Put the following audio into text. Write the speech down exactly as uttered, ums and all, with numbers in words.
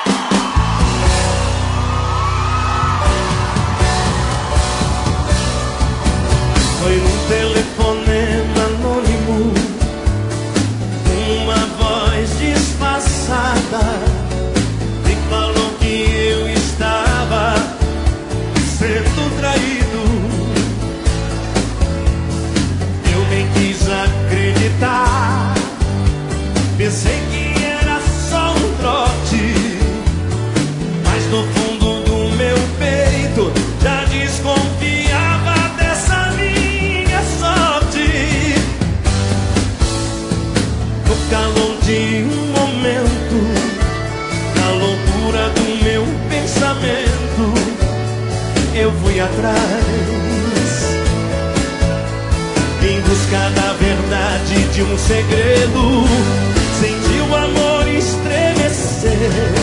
Foi num telefonema anônimo, uma voz disfarçada me falou que eu estava sendo traído. Eu nem quis acreditar, pensei que era só um trote, mas no fundo do meu peito já desconfiava dessa minha sorte. No calor de um momento, na loucura do meu pensamento, eu fui atrás, em busca da verdade de um segredo. Senti o amor estremecer,